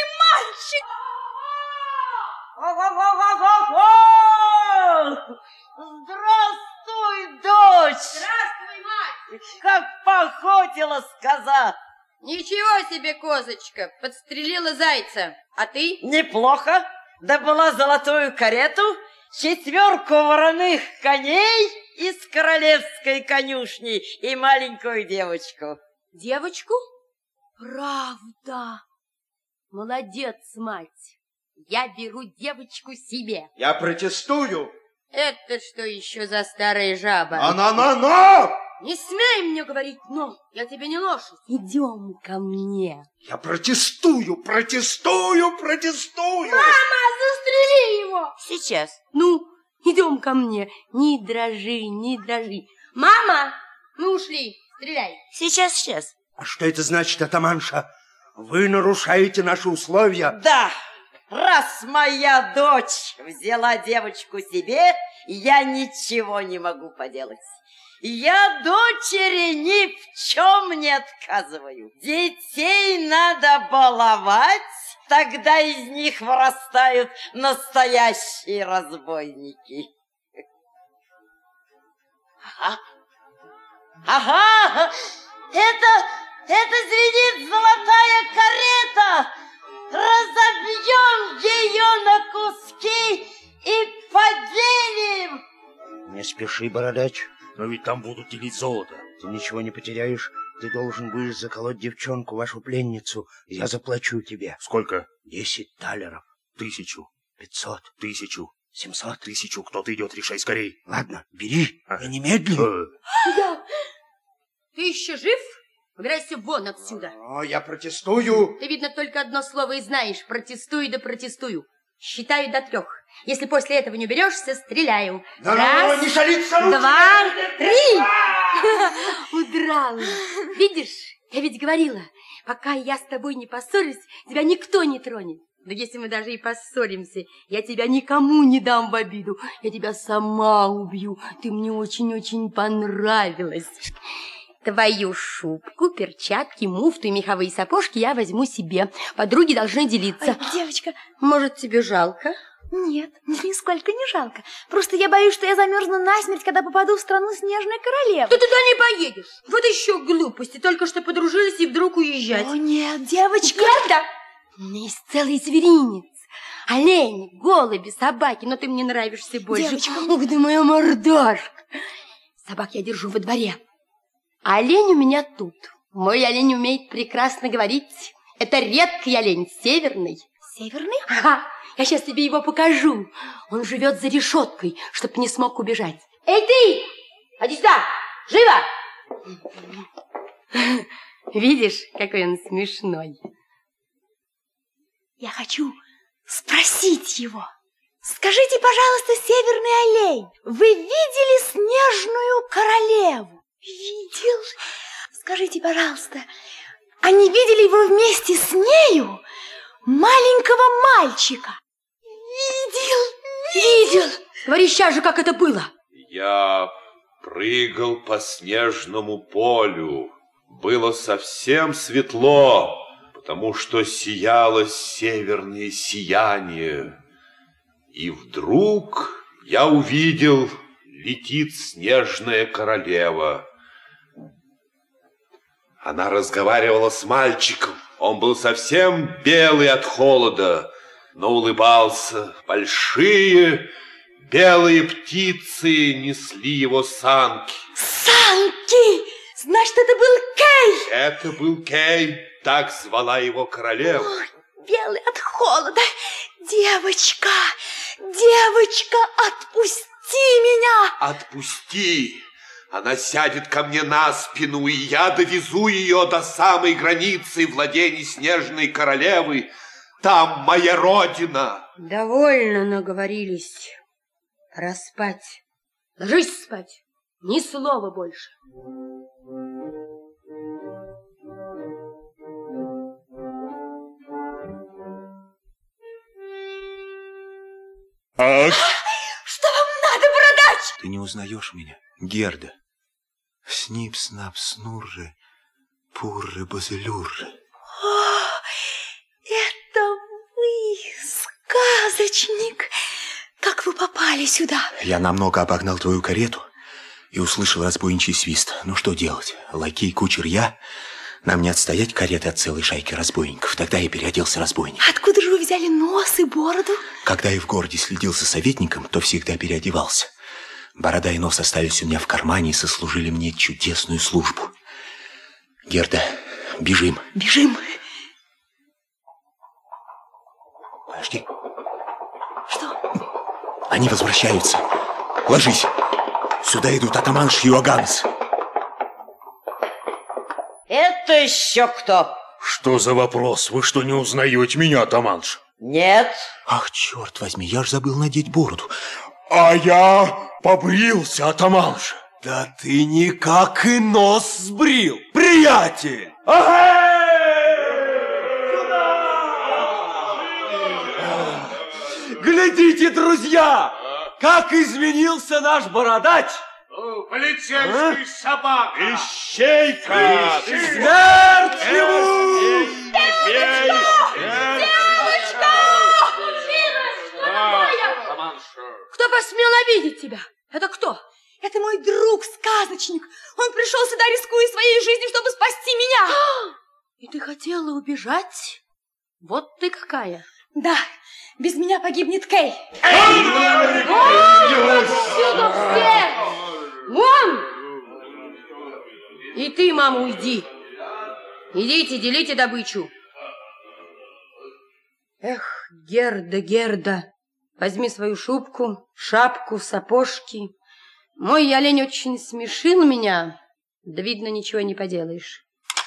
мальчик! Здравствуй, дочь! Здравствуй, мать! Как поохотилась коза! Ничего себе, козочка, подстрелила зайца. А ты? Неплохо. Добыла золотую карету, четверку вороных коней из королевской конюшни и маленькую девочку. Девочку? Правда. Молодец, мать. Я беру девочку себе. Я протестую. Это что еще за старая жаба? На-на-на-на! Не смей мне говорить «но», я тебе не лошадь. Идем ко мне. Я протестую, протестую, протестую! Мама, застрели его! Сейчас. Ну, идем ко мне. Не дрожи, не дрожи. Мама, мы ушли. Стреляй. Сейчас, сейчас. А что это значит, атаманша? Вы нарушаете наши условия? Да. Раз моя дочь взяла девочку себе, я ничего не могу поделать. Я дочери ни в чем не отказываю. Детей надо баловать, тогда из них вырастают настоящие разбойники. Ага, ага, это, это звенит золотая карета. Разобьем ее на куски и поделим. Не спеши, бородач. Но ведь там будут делить золото. Ты ничего не потеряешь. Ты должен будешь заколоть девчонку, вашу пленницу. Я заплачу тебе. Сколько? Десять талеров. Тысячу. Пятьсот. Тысячу. Семьсот. Тысячу. Кто-то идет, решай скорей. Ладно, бери. Ага. И немедленно. Да. Ты еще жив? Убирайся вон отсюда. О, я протестую. Ты, видно, только одно слово и знаешь. Протестую да протестую. Считаю до трех. Если после этого не уберешься, стреляю. Да, раз, ну, не шалиться, руки! Два, три. Удрала. Видишь, я ведь говорила, пока я с тобой не поссорюсь, тебя никто не тронет. Но если мы даже и поссоримся, я тебя никому не дам в обиду. Я тебя сама убью. Ты мне очень-очень понравилась. Твою шубку, перчатки, муфту и меховые сапожки я возьму себе. Подруги должны делиться. Ой, девочка, может, тебе жалко? Нет, нисколько не жалко. Просто я боюсь, что я замерзну насмерть, когда попаду в страну Снежной Королевы. Ты туда не поедешь. Вот еще глупости. Только что подружились и вдруг уезжать. О, нет, девочка. Правда? У меня есть целый зверинец. Олени, голуби, собаки. Но ты мне нравишься больше. Девочка. Ух ты, моя мордашка. Собак я держу во дворе. А олень у меня тут. Мой олень умеет прекрасно говорить. Это редкий олень, северный. Северный? Ага, я сейчас тебе его покажу. Он живет за решеткой, чтоб не смог убежать. Эй, ты! Иди сюда! Живо! Видишь, какой он смешной. Я хочу спросить его. Скажите, пожалуйста, северный олень, вы видели Снежную Королеву? Видел. Скажите, пожалуйста, а не видели вы вместе с нею маленького мальчика? Видел, видел. Говори сейчас же, как это было. Я прыгал по снежному полю. Было совсем светло, потому что сияло северное сияние. И вдруг я увидел, летит Снежная Королева. Она разговаривала с мальчиком. Он был совсем белый от холода, но улыбался. Большие белые птицы несли его санки. Санки! Значит, это был Кей! Это был Кей, так звала его королева. Ой, белый от холода. Девочка, девочка, отпусти меня! Отпусти! Она сядет ко мне на спину, и я довезу ее до самой границы владений Снежной Королевы. Там моя родина. Довольно наговорились. Пора спать. Ложись спать. Ни слова больше. Ах! Что вам надо, бородач? Ты не узнаешь меня, Герда. Снип-снап-снурры, пурры-базелюрры. О, это вы, сказочник. Как вы попали сюда? Я намного обогнал твою карету и услышал разбойничий свист. Ну что делать? Лакей, кучер, я. Нам не отстоять кареты от целой шайки разбойников. Тогда я переоделся разбойником. Откуда же вы взяли нос и бороду? Когда я в городе следил за советником, то всегда переодевался. Борода и нос остались у меня в кармане и сослужили мне чудесную службу. Герда, бежим. Бежим. Подожди. Что? Они возвращаются. Ложись. Сюда идут атаманш и Иоганнес. Это еще кто? Что за вопрос? Вы что, не узнаете меня, атаманш? Нет. Ах, черт возьми, я ж забыл надеть бороду. А я побрился, атаманш. Да ты никак и нос сбрил, приятель! Глядите, друзья, как изменился наш бородач! Полицейский собака! Ищейка! Смерть ему! Кто посмел обидеть тебя? Это кто? Это мой друг, сказочник. Он пришел сюда, рискуя своей жизнью, чтобы спасти меня. И ты хотела убежать? Вот ты какая. Да, без меня погибнет Кей. Отсюда все! Вон! И ты, мама, уйди. Идите, делите добычу. Эх, Герда, Герда, возьми свою шубку, шапку, сапожки. Мой олень очень смешил меня, да, видно, ничего не поделаешь.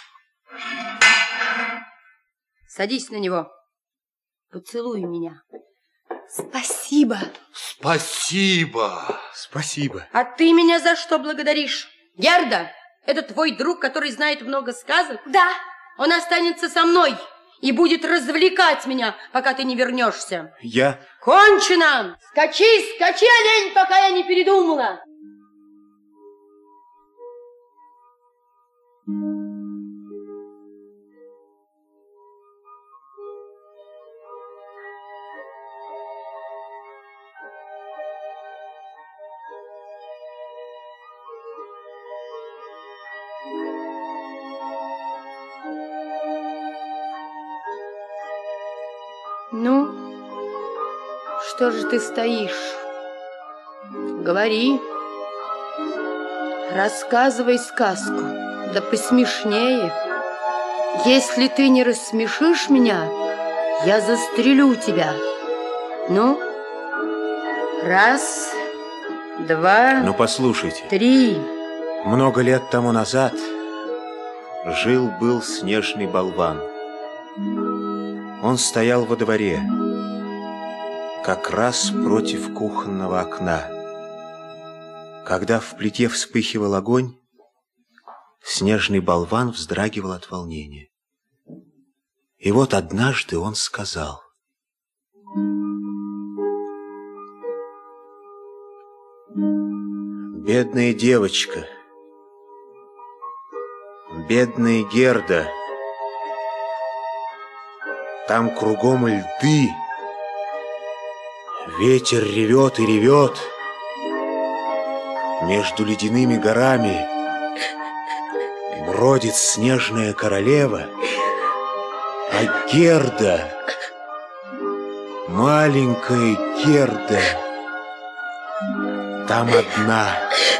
Садись на него, поцелуй меня. Спасибо. Спасибо. Спасибо. А ты меня за что благодаришь? Герда, это твой друг, который знает много сказок? Да. Он останется со мной и будет развлекать меня, пока ты не вернешься. Я... Кончено! Скачи, скачи, олень, пока я не передумала. Ну, что же ты стоишь? Говори, рассказывай сказку, да посмешнее. Если ты не рассмешишь меня, я застрелю тебя. Ну, раз, два, Ну, послушайте. три. Много лет тому назад жил-был снежный болван. Он стоял во дворе, как раз против кухонного окна. Когда в плите вспыхивал огонь, снежный болван вздрагивал от волнения. И вот однажды он сказал: «Бедная девочка, бедная Герда, там кругом льды, ветер ревет и ревет, между ледяными горами бродит снежная королева, а Герда, маленькая Герда, там одна».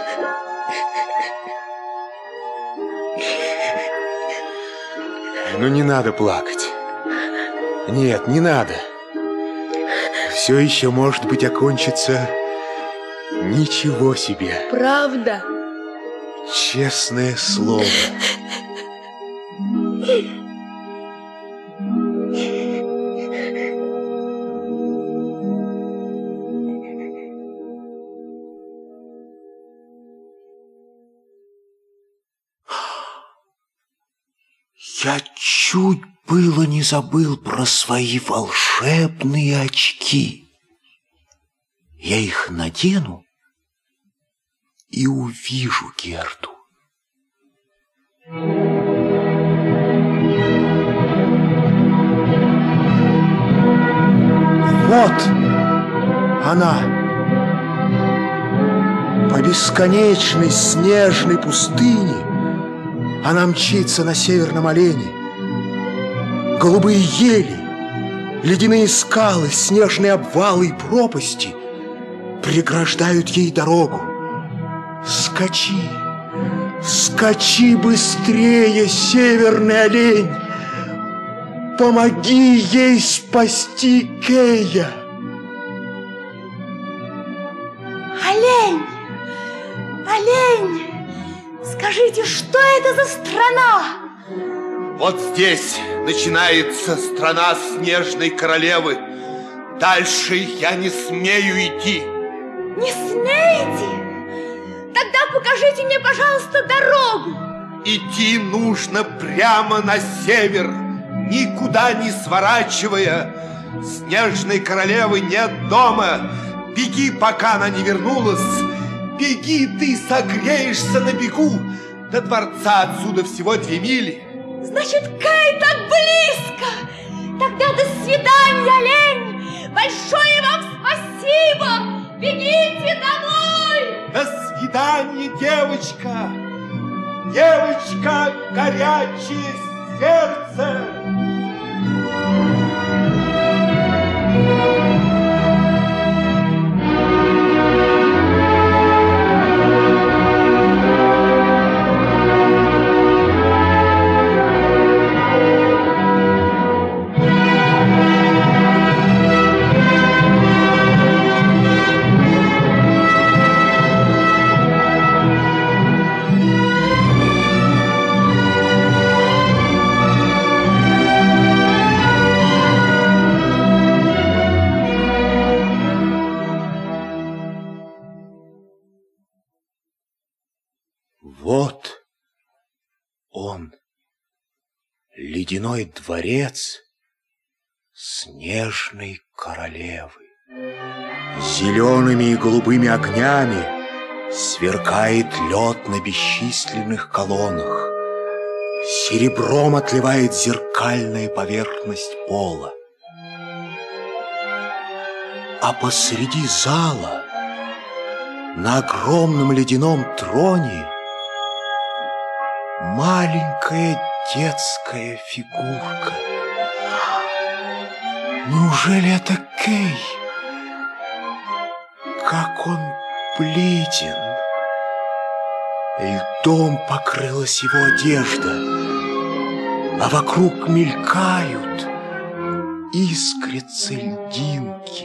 Ну, не надо плакать. Нет, не надо. Все еще, может быть, окончится ничего себе. Правда? Честное слово. Я чуть было не забыл про свои волшебные очки. Я их надену и увижу Герду. Вот она, по бесконечной снежной пустыне. Она мчится на северном олене. Голубые ели, ледяные скалы, снежные обвалы и пропасти преграждают ей дорогу. Скачи, скачи быстрее, северный олень! Помоги ей спасти Кея! Олень! Олень! Скажите, что это за страна? Вот здесь начинается страна снежной королевы. Дальше я не смею идти. Не смеете? Тогда покажите мне, пожалуйста, дорогу. Идти нужно прямо на север, никуда не сворачивая. Снежной королевы нет дома. Беги, пока она не вернулась. Беги, ты согреешься на бегу. До дворца отсюда всего две мили. Значит, Кей так близко. Тогда до свидания, олень. Большое вам спасибо. Бегите домой. До свидания, девочка. Девочка, горячее сердце. Вот он, ледяной дворец снежной королевы. Зелеными и голубыми огнями сверкает лед на бесчисленных колоннах. Серебром отливает зеркальная поверхность пола. А посреди зала, на огромном ледяном троне, маленькая детская фигурка. Неужели это Кей? Как он бледен. Льдом покрылась его одежда, а вокруг мелькают, искрятся льдинки.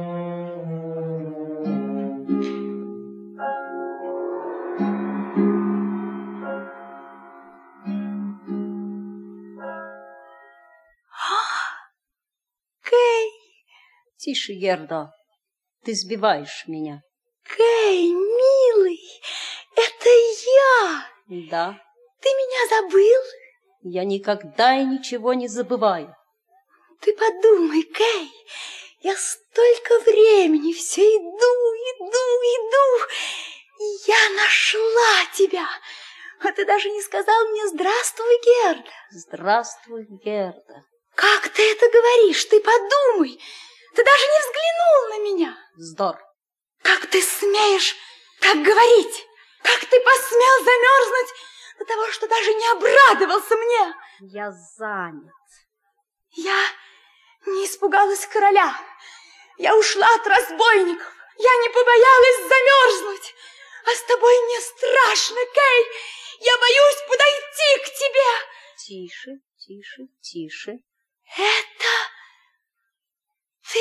Тише, Герда, ты сбиваешь меня. Кей, милый, это я. Да. Ты меня забыл? Я никогда и ничего не забываю. Ты подумай, Кей, я столько времени все иду, иду, иду, и я нашла тебя. А ты даже не сказал мне «Здравствуй, Герда». Здравствуй, Герда. Как ты это говоришь? Ты подумай. Ты даже не взглянул на меня. Вздор. Как ты смеешь так говорить? Как ты посмел замерзнуть до того, что даже не обрадовался мне? Я занят. Я не испугалась короля. Я ушла от разбойников. Я не побоялась замерзнуть. А с тобой мне страшно, Кей. Я боюсь подойти к тебе. Тише, тише, тише. Это ты?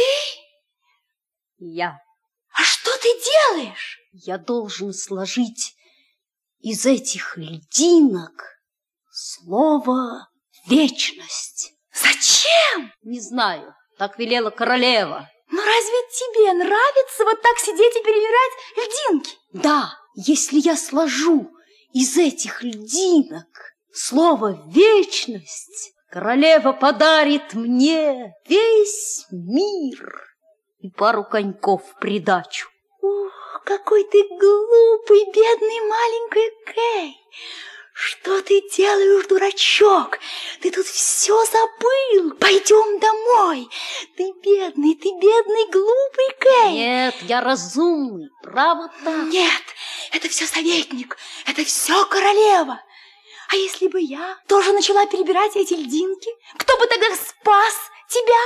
Я. А что ты делаешь? Я должен сложить из этих льдинок слово «вечность». Зачем? Не знаю, так велела королева. Но разве тебе нравится вот так сидеть и перебирать льдинки? Да, если я сложу из этих льдинок слово «вечность», королева подарит мне весь мир и пару коньков в придачу. Ух, какой ты глупый, бедный маленький Кей. Что ты делаешь, дурачок? Ты тут все забыл. Пойдем домой. Ты бедный, ты бедный, глупый Кей. Нет, я разумный, право так. Нет, это все советник, это все королева. А если бы я тоже начала перебирать эти льдинки, кто бы тогда спас тебя?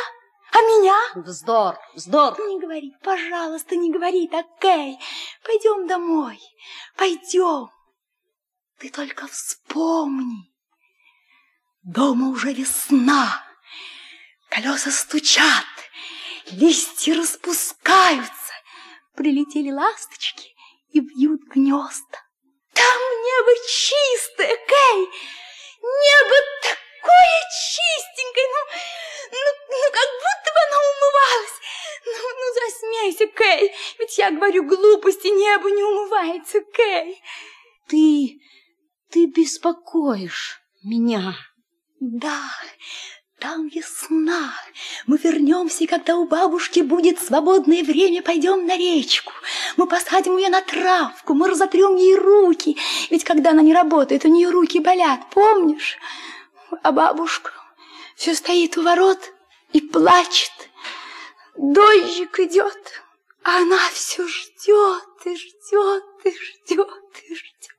А меня? Вздор, вздор. Не говори, пожалуйста, не говори так, Кей. Пойдем домой, пойдем. Ты только вспомни. Дома уже весна. Колеса стучат, листья распускаются. Прилетели ласточки и бьют гнезда. Там небо чистое, Кей. Небо такое чистенькое, ну, ну, ну, как будто бы оно умывалось. Ну, ну, засмейся, Кей, ведь я говорю глупости, небо не умывается, Кей. Ты, ты беспокоишь меня. Да, там весна. Мы вернемся, и когда у бабушки будет свободное время, пойдем на речку. Мы посадим ее на травку, мы разотрем ей руки. Ведь когда она не работает, у нее руки болят, помнишь? А бабушка все стоит у ворот и плачет. Дождик идет, а она все ждет и ждет и ждет и ждет.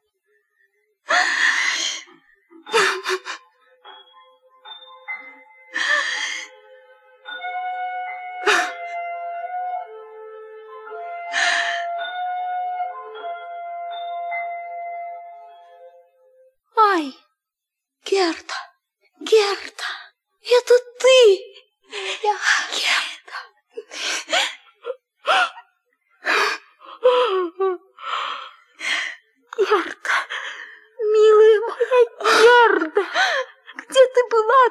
Ай, Герда, Герда, это ты! Я... Герда. Герда, милая моя Герда, где ты была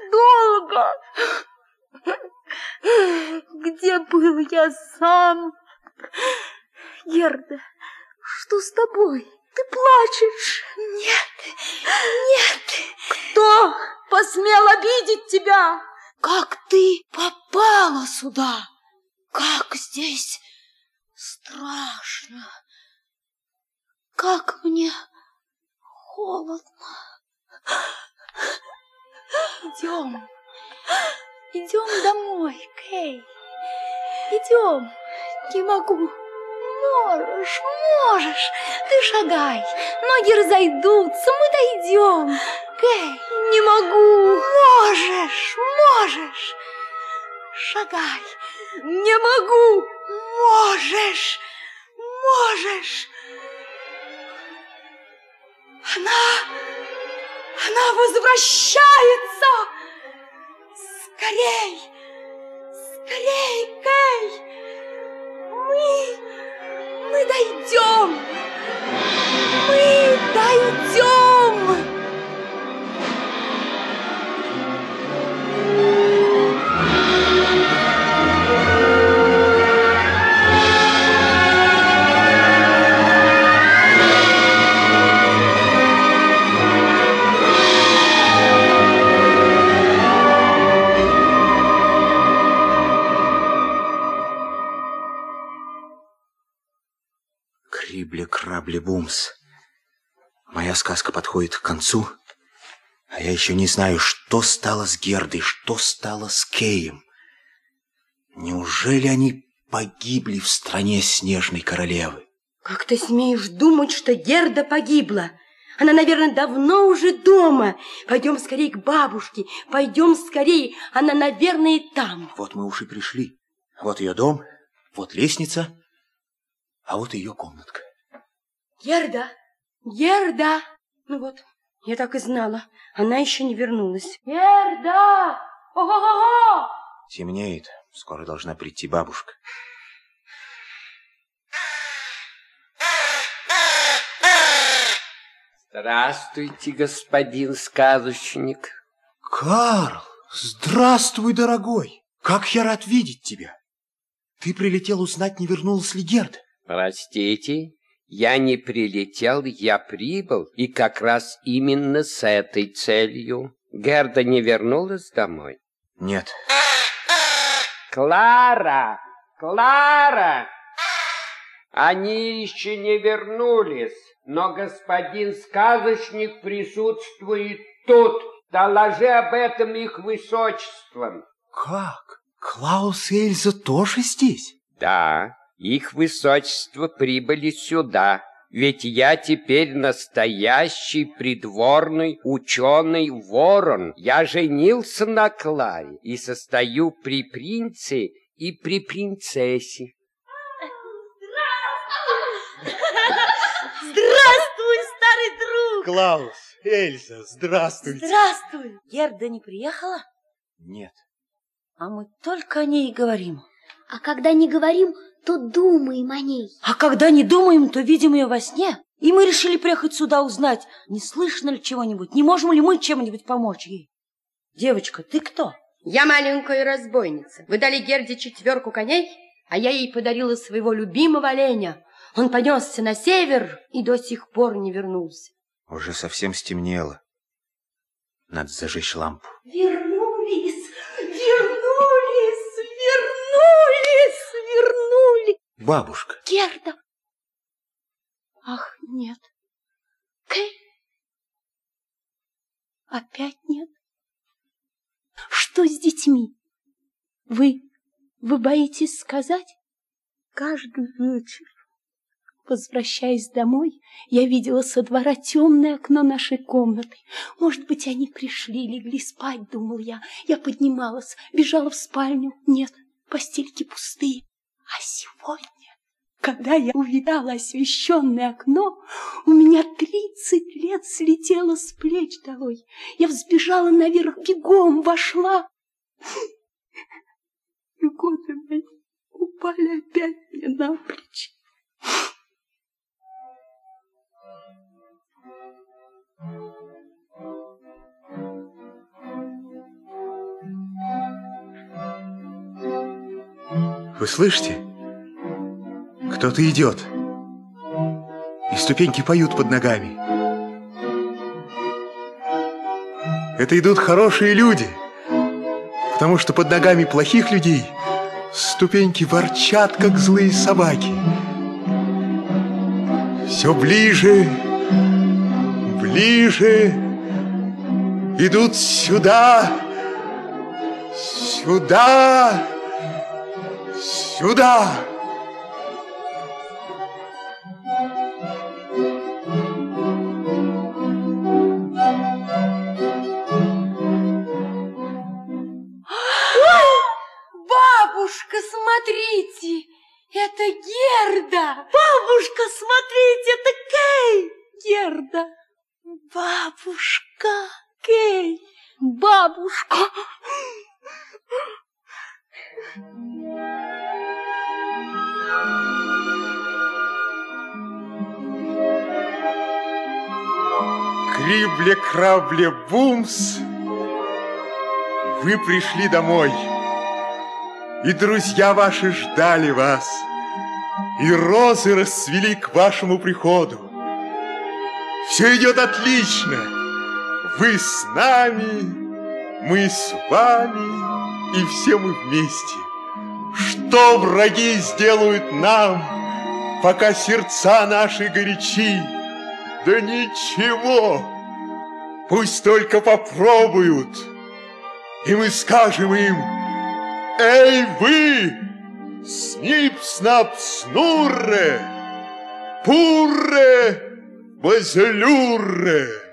так долго? Где был я сам? Герда, что с тобой? Ты плачешь? Нет, нет. Кто посмел обидеть тебя? Как ты попала сюда? Как здесь страшно. Как мне холодно. Идем. Идем домой, Кей. Идем. Не могу. Можешь, можешь. Ты шагай. Ноги разойдутся, мы дойдем. Кей. Не могу. Можешь, можешь. Шагай. Не могу. Можешь, можешь. Она, она возвращается. Скорей, скорей, Кей. Мы, мы дойдем. Мы дойдем. Крибли-крабли-бумс. Моя сказка подходит к концу, а я еще не знаю, что стало с Гердой, что стало с Кеем. Неужели они погибли в стране Снежной Королевы? Как ты смеешь думать, что Герда погибла? Она, наверное, давно уже дома. Пойдем скорее к бабушке, пойдем скорее. Она, наверное, там. Вот мы уж и пришли. Вот ее дом, вот лестница, а вот ее комнатка. Герда, Герда. Ну вот, я так и знала. Она еще не вернулась. Герда! Ого-го-го! Темнеет. Скоро должна прийти бабушка. Здравствуйте, господин сказочник. Карл, здравствуй, дорогой. Как я рад видеть тебя. Ты прилетел узнать, не вернулась ли Герда. Простите, я не прилетел, я прибыл, и как раз именно с этой целью. Герда не вернулась домой? Нет. Клара! Клара! Они еще не вернулись, но господин сказочник присутствует тут. Доложи об этом их высочествам. Как? Клаус и Эльза тоже здесь? Да, их высочество прибыли сюда. Ведь я теперь настоящий придворный ученый ворон. Я женился на Кларе и состою при принце и при принцессе. Здравствуй, старый друг! Клаус, Эльза, здравствуйте. Здравствуй. Герда не приехала? Нет. А мы только о ней и говорим. А когда не говорим, то думаем о ней. А когда не думаем, то видим ее во сне. И мы решили приехать сюда узнать, не слышно ли чего-нибудь, не можем ли мы чем-нибудь помочь ей. Девочка, ты кто? Я маленькая разбойница. Вы дали Герде четверку коней, а я ей подарила своего любимого оленя. Он понесся на север и до сих пор не вернулся. Уже совсем стемнело. Надо зажечь лампу. Вернулись, вернулись, вернулись, вернулись. Бабушка. Герда. Ах, нет. Кей. Опять нет. Что с детьми? Вы, вы боитесь сказать? Каждый вечер, возвращаясь домой, я видела со двора темное окно нашей комнаты. Может быть, они пришли, легли спать, думал я. Я поднималась, бежала в спальню. Нет, постельки пустые. А сегодня, когда я увидала освещенное окно, у меня тридцать лет слетело с плеч долой. Я взбежала наверх, бегом вошла. И годы мои упали опять мне на плечи. Вы слышите? Кто-то идет. И ступеньки поют под ногами. Это идут хорошие люди, потому что под ногами плохих людей ступеньки ворчат, как злые собаки. Все ближе, ближе идут сюда, сюда, сюда. Бабушка, смотрите, это Герда! Бабушка, смотрите, это Кей! Герда! Бабушка! Кей! Бабушка! Крибле-крабле-бумс, вы пришли домой, и друзья ваши ждали вас, и розы расцвели к вашему приходу. Все идет отлично. Вы с нами, мы с вами, и все мы вместе. Что враги сделают нам, пока сердца наши горячи? Да ничего, пусть только попробуют, и мы скажем им: эй, вы, снип-снап-снурре, пурре, базелюрре.